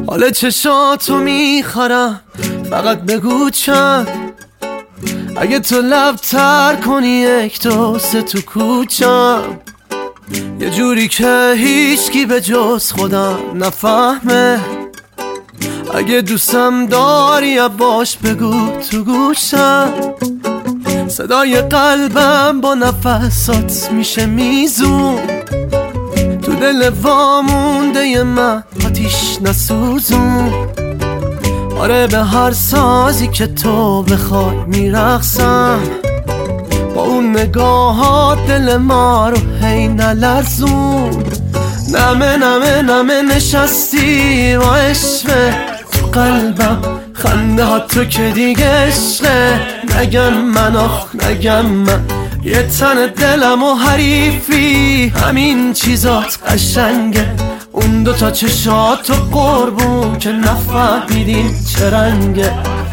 حال چشاتو میخورم، فقط بگو چند. اگه تو لب تر کنی یک دو سه تو کوچم، یه جوری که هیچکی به جز خودم نفهمه. اگه دوستم داری باش بگو تو گوشم، صدای قلبم با نفسات میشه میزون. تو دل وامونده من آتیش نسوزون. آره به هر سازی که تو بخوای میرقصم، با اون نگاهات دل ما رو هی نلرزون. نمه نمه نمه نشستی با عشق تو قلبم، خنده ها تو که دیگه عشقه. نگم من آخ نگم من، یه تن دلم و حریفی، همین چیزات قشنگه. اون دوتا چشات و قربون که نفهمیدین چه رنگه.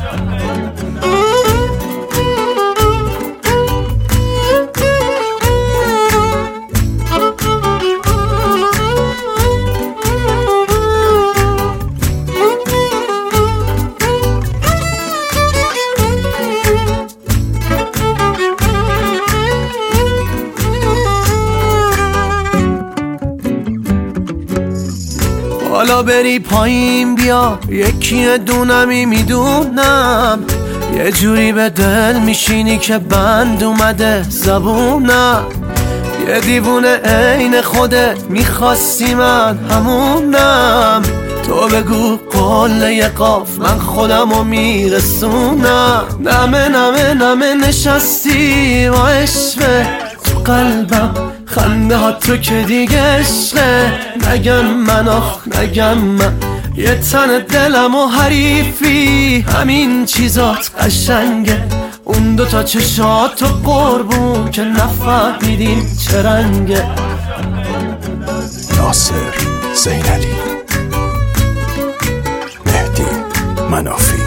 حالا بری پایین بیا، یکی دونمی میدونم. یه جوری به دل میشینی که بند اومده زبونم. یه دیوونه عین خودت میخواستی من همونم. تو بگو قله قاف من خودمو میرسونم. نمه نمه نمه نشستی با عشق تو قلبم، خنده ها تو که دیگه عشقه. نگم من آخ نگم من، یه تن دلم و حریفی، همین چیزات قشنگه. اون دوتا چشات و قربون که نفهمیدین چه رنگه. ناصر زینعلی، مهدی منافی.